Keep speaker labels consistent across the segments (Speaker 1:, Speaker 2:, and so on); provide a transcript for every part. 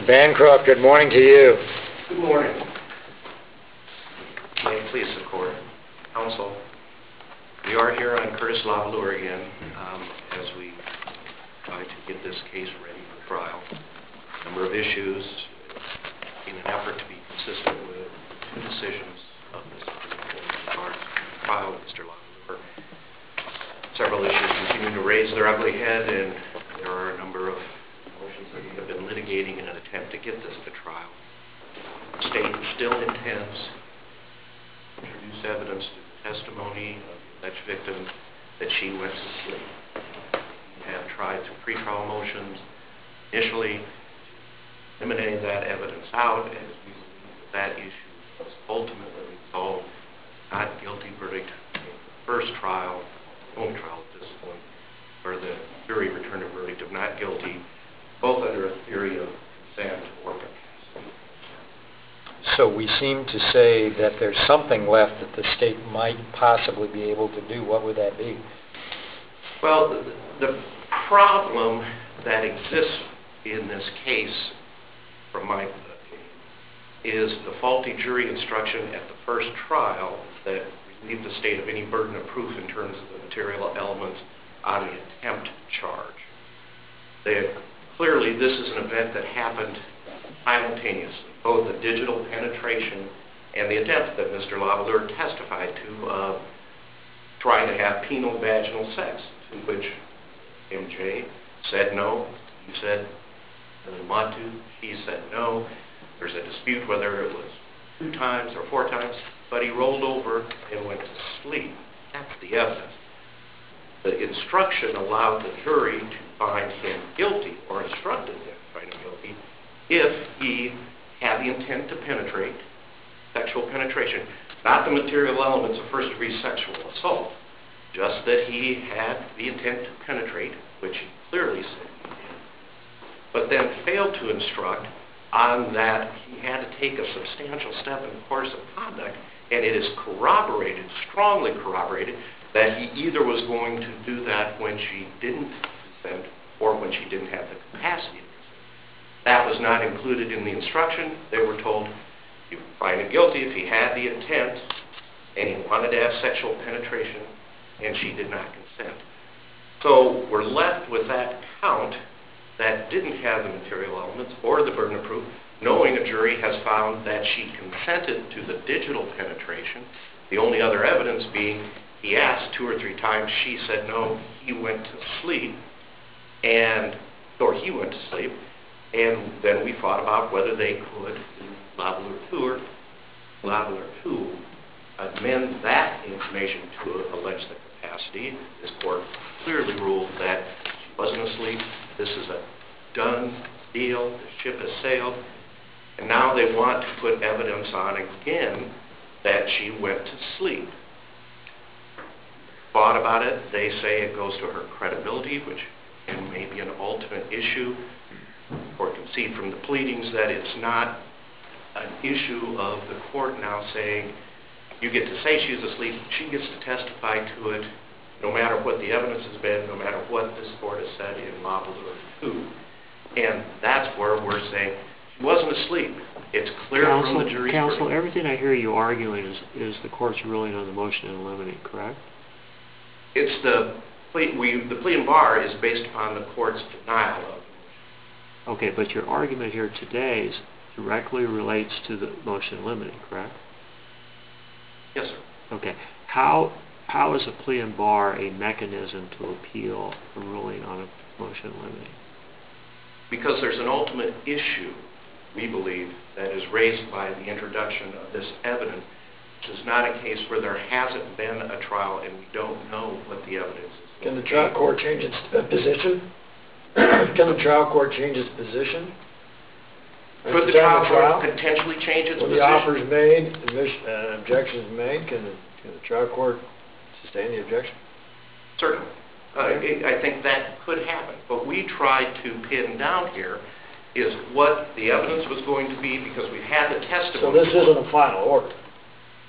Speaker 1: Mr. Bancroft, good morning to you.
Speaker 2: Good morning. May it please the Court. Counsel, we are here on Curtis Lavallure again as we try to get this case ready for trial. A number of issues in an effort to be consistent with two decisions of the Supreme Court in regards to the trial of Mr. Lavallure. Several issues continue to raise their ugly head, and there are a number of motions that we have been litigating in an attempt to get this to trial. The state still intends to introduce evidence to the testimony of the alleged victim that she went to sleep. We have tried through pretrial motions initially to eliminate that evidence out, as we believe that issue was ultimately resolved not guilty verdict in the first trial, only trial at this point, where the jury returned a verdict of not guilty, both under a theory of consent or capacity.
Speaker 1: So we seem to say that there's something left that the state might possibly be able to do. What would that be?
Speaker 2: Well, the problem that exists in this case, from my opinion, is the faulty jury instruction at the first trial that relieved the state of any burden of proof in terms of the material elements on the attempt charge. Clearly, this is an event that happened simultaneously, both the digital penetration and the attempt that Mr. Lavallure testified to of trying to have penile vaginal sex, to which MJ said no. He said he didn't want to. She said no. There's a dispute whether it was 2 times or 4 times, but he rolled over and went to sleep. That's the evidence. The instruction allowed the jury to find him guilty, or instructed him to find him guilty, if he had the intent to penetrate, sexual penetration, not the material elements of first-degree sexual assault, just that he had the intent to penetrate, which he clearly said he did, but then failed to instruct on that he had to take a substantial step in the course of conduct, and it is corroborated, strongly corroborated, that he either was going to do that when she didn't consent or when she didn't have the capacity to consent. That was not included in the instruction. They were told you could find him guilty if he had the intent and he wanted to have sexual penetration and she did not consent. So we're left with that count that didn't have the material elements or the burden of proof, knowing a jury has found that she consented to the digital penetration, the only other evidence being he asked 2 or 3 times, she said no, he went to sleep, and then we fought about whether they could, Lavallure 2, amend that information to allege the capacity. This court clearly ruled that she wasn't asleep. This is a done deal. The ship has sailed. And now they want to put evidence on again that she went to sleep. Thought about it. They say it goes to her credibility, which may be an ultimate issue, or concede from the pleadings that it's not an issue of the court now saying you get to say she's asleep, she gets to testify to it no matter what the evidence has been, no matter what this court has said in Lavallure 2. And that's where we're saying she wasn't asleep. It's clear from the jury's verdict.
Speaker 3: Counsel, everything I hear you arguing is the court's ruling on the motion in limine, correct?
Speaker 2: It's the plea and bar is based upon the court's denial of it.
Speaker 3: Okay, but your argument here today directly relates to the motion in limine, correct?
Speaker 2: Yes, sir.
Speaker 3: Okay. How is a plea and bar a mechanism to appeal a ruling on a motion in limine?
Speaker 2: Because there's an ultimate issue, we believe, that is raised by the introduction of this evidence. This is not a case where there hasn't been a trial and we don't know what the evidence is.
Speaker 4: Can the trial court change its position? Can the trial court change its position?
Speaker 2: Could the trial court potentially change its position?
Speaker 4: When the offer is made, an objection is made, can the trial court sustain the objection?
Speaker 2: Certainly. I think that could happen. What we tried to pin down here is what the evidence was going to be because we had the testimony.
Speaker 4: So this isn't a final order?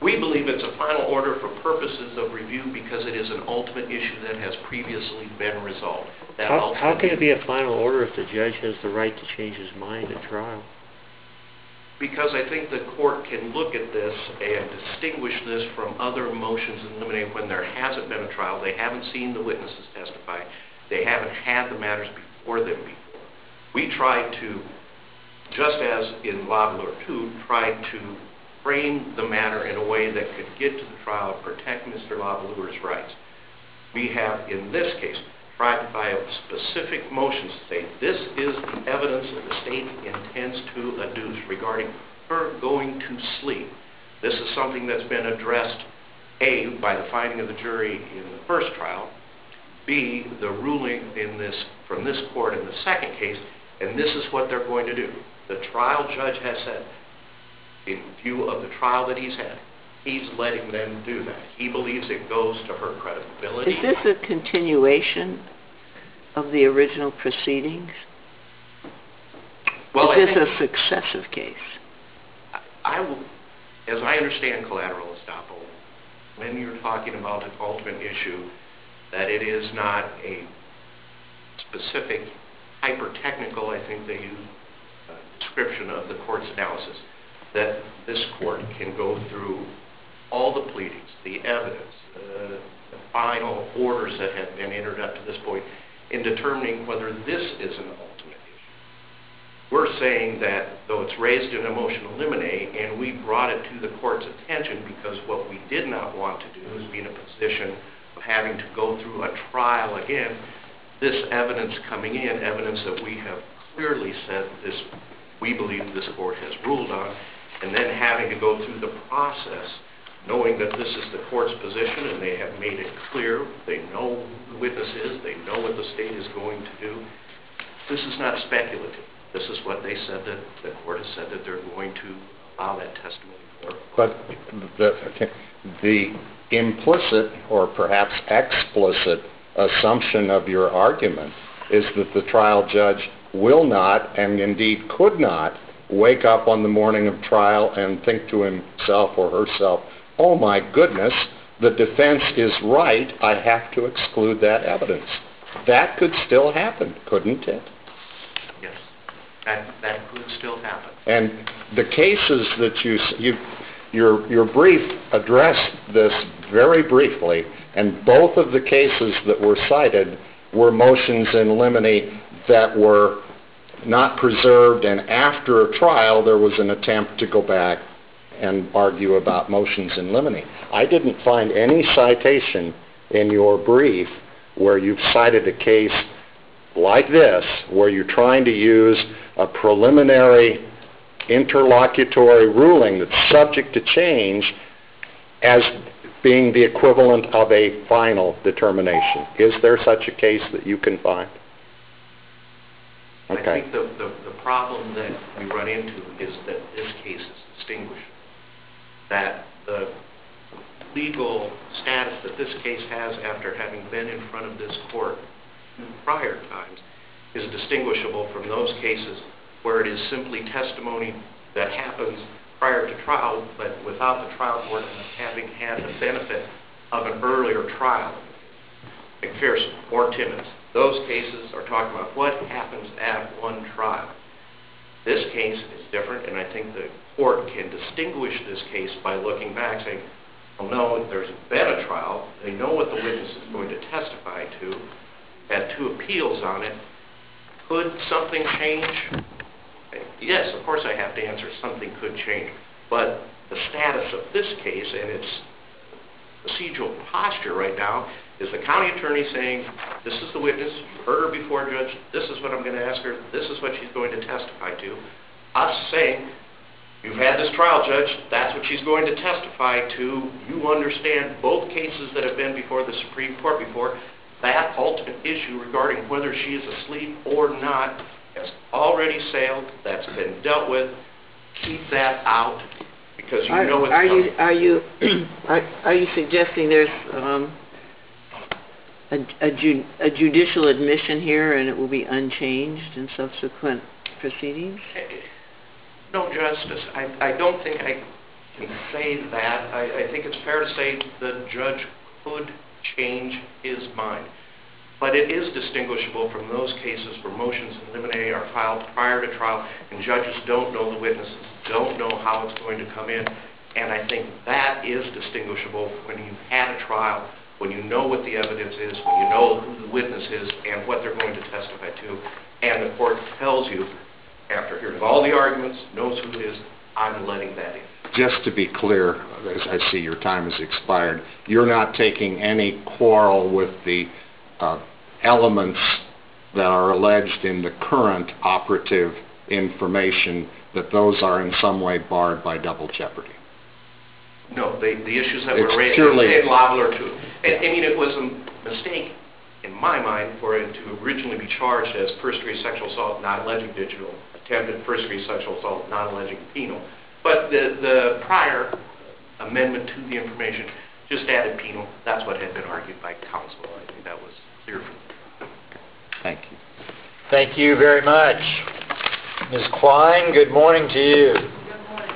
Speaker 2: We believe it's a final order for purposes of review because it is an ultimate issue that has previously been resolved.
Speaker 3: How can it be a final order if the judge has the right to change his mind at trial?
Speaker 2: Because I think the court can look at this and distinguish this from other motions in limine when there hasn't been a trial, they haven't seen the witnesses testify, they haven't had the matters before them before. We tried to, just as in Lavallure 2, tried to frame the matter in a way that could get to the trial and protect Mr. Lavallure's rights. We have, in this case, tried to file specific motions to say this is the evidence that the state intends to adduce regarding her going to sleep. This is something that's been addressed, A, by the finding of the jury in the first trial, B, the ruling from this court in the second case, and this is what they're going to do. The trial judge has said, in view of the trial that he's had, he's letting them do that. He believes it goes to her credibility.
Speaker 5: Is this a continuation of the original proceedings?
Speaker 2: Well,
Speaker 5: is this a successive case?
Speaker 2: As I understand collateral estoppel, when you're talking about an ultimate issue, that it is not a specific, hyper-technical, I think they use, description of the court's analysis, that this court can go through all the pleadings, the evidence, the final orders that have been entered up to this point in determining whether this is an ultimate issue. We're saying that, though it's raised in a motion to eliminate, and we brought it to the court's attention because what we did not want to do is be in a position of having to go through a trial again, this evidence coming in, evidence that we have clearly said this, we believe this court has ruled on, and then having to go through the process, knowing that this is the court's position and they have made it clear, they know who the witness is, they know what the state is going to do. This is not speculative. This is what they said that the court has said that they're going to allow that testimony for.
Speaker 6: But the implicit or perhaps explicit assumption of your argument is that the trial judge will not and indeed could not wake up on the morning of trial and think to himself or herself, oh my goodness, the defense is right, I have to exclude that evidence. That could still happen, couldn't it?
Speaker 2: Yes, that could still happen.
Speaker 6: And the cases that your brief addressed this very briefly, and both of the cases that were cited were motions in limine that were not preserved, and after a trial there was an attempt to go back and argue about motions in limine. I didn't find any citation in your brief where you've cited a case like this, where you're trying to use a preliminary interlocutory ruling that's subject to change as being the equivalent of a final determination. Is there such a case that you can find? Okay.
Speaker 2: I think the problem that we run into is that this case is distinguished. That the legal status that this case has after having been in front of this court in prior times is distinguishable from those cases where it is simply testimony that happens prior to trial, but without the trial court having had the benefit of an earlier trial. McPherson or Timmons, those cases are talking about what happens at one trial. This case is different, and I think the court can distinguish this case by looking back, saying, well, no, there's been a trial, they know what the witness is going to testify to, had two appeals on it. Could something change? Yes, of course I have to answer something could change, but the status of this case and its procedural posture right now is the county attorney saying, this is the witness, you heard her before, Judge, this is what I'm going to ask her, this is what she's going to testify to. Us saying, you've had this trial, Judge, that's what she's going to testify to, you understand both cases that have been before the Supreme Court before, that ultimate issue regarding whether she is asleep or not has already sailed, that's been dealt with, keep that out, because you know it's coming.
Speaker 5: Are you suggesting there's a judicial admission here and it will be unchanged in subsequent proceedings?
Speaker 2: No, Justice. I don't think I can say that. I think it's fair to say the judge could change his mind. But it is distinguishable from those cases where motions in limine are filed prior to trial and judges don't know the witnesses, don't know how it's going to come in. And I think that is distinguishable when you've had a trial, when you know what the evidence is, when you know who the witness is and what they're going to testify to, and the court tells you, after hearing all the arguments, knows who it is, I'm letting that in.
Speaker 6: Just to be clear, as I see your time has expired, you're not taking any quarrel with the elements that are alleged in the current operative information, that those are in some way barred by double jeopardy?
Speaker 2: No, the issues that
Speaker 6: It's
Speaker 2: were raised
Speaker 6: purely-
Speaker 2: in Lavallure too. I mean, it was a mistake, in my mind, for it to originally be charged as first-degree sexual assault, not alleging digital, attempted first-degree sexual assault, not alleging penal. But the prior amendment to the information just added penal. That's what had been argued by counsel. I think that was clear from me.
Speaker 6: Thank you.
Speaker 1: Thank you very much. Ms. Klein, good morning to you.
Speaker 7: Good morning.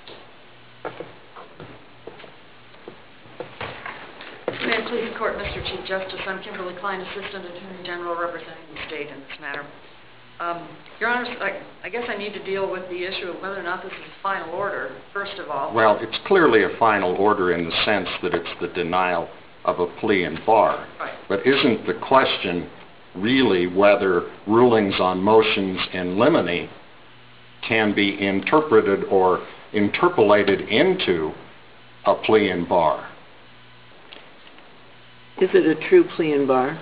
Speaker 7: May it please the Court, Mr. Chief Justice, I'm Kimberly Klein, Assistant Attorney General representing the state in this matter. Your Honor, I guess I need to deal with the issue of whether or not this is a final order, first of all.
Speaker 6: Well, it's clearly a final order in the sense that it's the denial of a plea in bar.
Speaker 7: Right.
Speaker 6: But isn't the question really whether rulings on motions in limine can be interpreted or interpolated into a plea in bar?
Speaker 5: Is it a true plea in bar?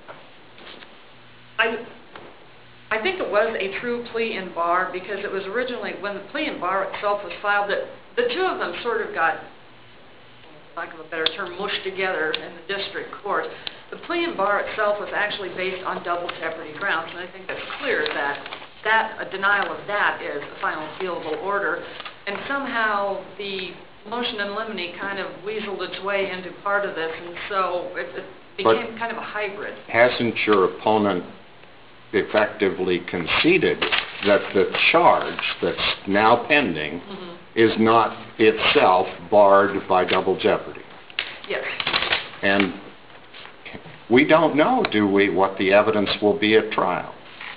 Speaker 7: I think it was a true plea in bar because it was originally, when the plea in bar itself was filed, that the two of them sort of got, for lack of a better term, mushed together in the district court. The plea in bar itself was actually based on double jeopardy grounds, and I think it's clear that a denial of that is a final appealable order. And somehow the motion in limine kind of weaseled its way into part of this, and so it became kind of a hybrid.
Speaker 6: Hasn't your opponent effectively conceded that the charge that's now pending is not itself barred by double jeopardy?
Speaker 7: Yes.
Speaker 6: And we don't know, do we, what the evidence will be at trial?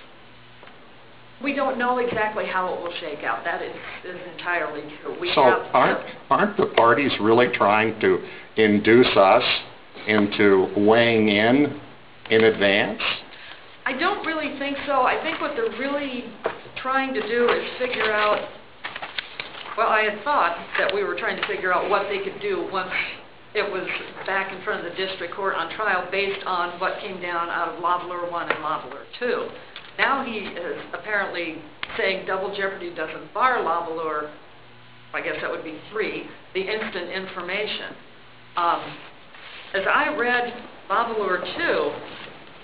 Speaker 7: We don't know exactly how it will shake out. That is entirely true.
Speaker 6: So aren't the parties really trying to induce us into weighing in advance?
Speaker 7: I don't really think so. I think what they're really trying to do is figure out, well, I had thought that we were trying to figure out what they could do once it was back in front of the district court on trial based on what came down out of Lavallure 1 and Lavallure 2. Now he is apparently saying double jeopardy doesn't bar Lavallure, I guess that would be 3, the instant information. As I read Lavallure 2,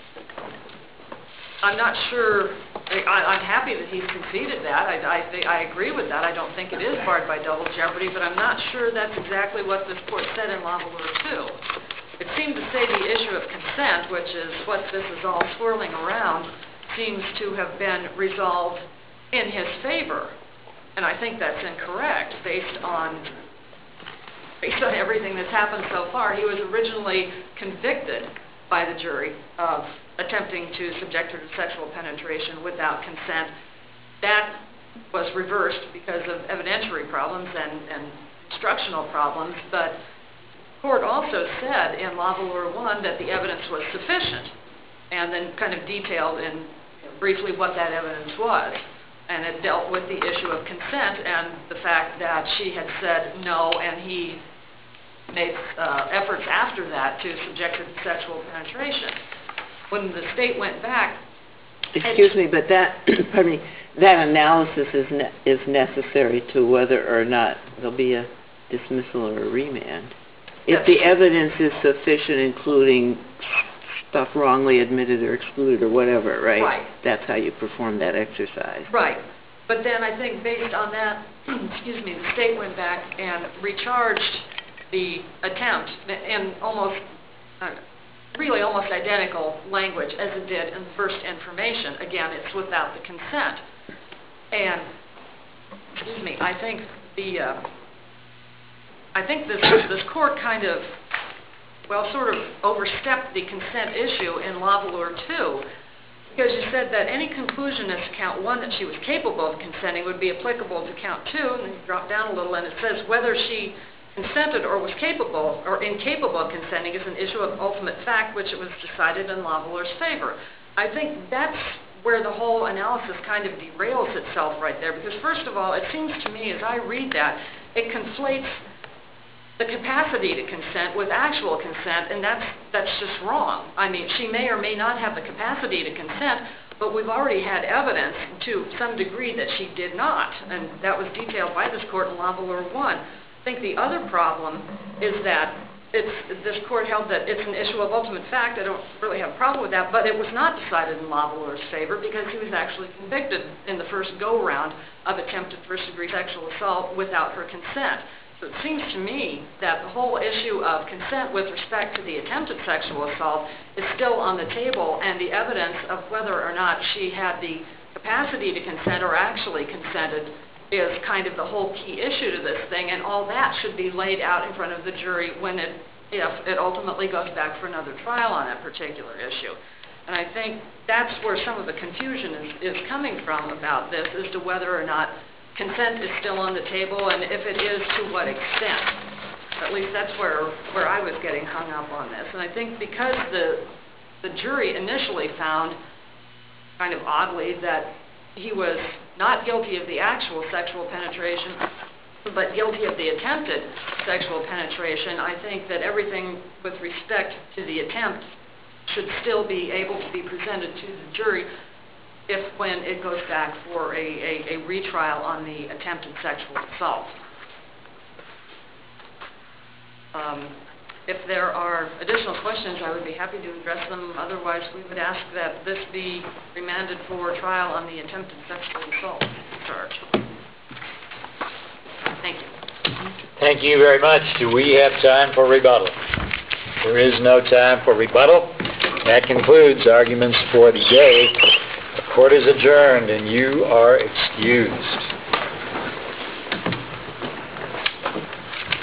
Speaker 7: I'm not sure, I'm happy that he's conceded that. I agree with that. I don't think it is barred by double jeopardy, but I'm not sure that's exactly what this court said in Lavallure 2. It seemed to say the issue of consent, which is what this is all swirling around, seems to have been resolved in his favor. And I think that's incorrect based on everything that's happened so far. He was originally convicted by the jury of attempting to subject her to sexual penetration without consent. That was reversed because of evidentiary problems and instructional problems, but the court also said in Lavallure 1 that the evidence was sufficient, and then kind of detailed in briefly what that evidence was. And it dealt with the issue of consent and the fact that she had said no, and he made efforts after that to subject her to sexual penetration. When the state went back...
Speaker 5: Excuse me, but that, pardon me, that analysis is necessary to whether or not there'll be a dismissal or a remand. If the evidence is sufficient, including stuff wrongly admitted or excluded or whatever, right?
Speaker 7: Right.
Speaker 5: That's how you perform that exercise.
Speaker 7: Right. But then I think based on that, excuse me, the state went back and recharged the attempt in almost identical language as it did in the first information. Again, it's without the consent. And, excuse me, I think I think this court kind of, well, sort of overstepped the consent issue in Lavallure 2, because you said that any conclusion as to count 1 that she was capable of consenting would be applicable to count 2, and then you drop down a little and it says whether she consented or was capable or incapable of consenting is an issue of ultimate fact, which it was decided in Lavallure's favor. I think that's where the whole analysis kind of derails itself right there, because first of all, it seems to me as I read that, it conflates the capacity to consent with actual consent, and that's just wrong. I mean, she may or may not have the capacity to consent, but we've already had evidence to some degree that she did not, and that was detailed by this court in Lavallure 1. I think the other problem is that this court held that it's an issue of ultimate fact. I don't really have a problem with that, but it was not decided in Lavallure's favor because he was actually convicted in the first go-round of attempted first-degree sexual assault without her consent. So it seems to me that the whole issue of consent with respect to the attempted sexual assault is still on the table, and the evidence of whether or not she had the capacity to consent or actually consented is kind of the whole key issue to this thing, and all that should be laid out in front of the jury if it ultimately goes back for another trial on that particular issue. And I think that's where some of the confusion is coming from about this, as to whether or not consent is still on the table, and if it is, to what extent. At least that's where I was getting hung up on this. And I think because the jury initially found, kind of oddly, that he was not guilty of the actual sexual penetration, but guilty of the attempted sexual penetration, I think that everything with respect to the attempt should still be able to be presented to the jury when it goes back for a retrial on the attempted sexual assault. If there are additional questions, I would be happy to address them. Otherwise, we would ask that this be remanded for trial on the attempted sexual assault charge. Thank you.
Speaker 1: Thank you very much. Do we have time for rebuttal? There is no time for rebuttal. That concludes arguments for the day. The court is adjourned and you are excused.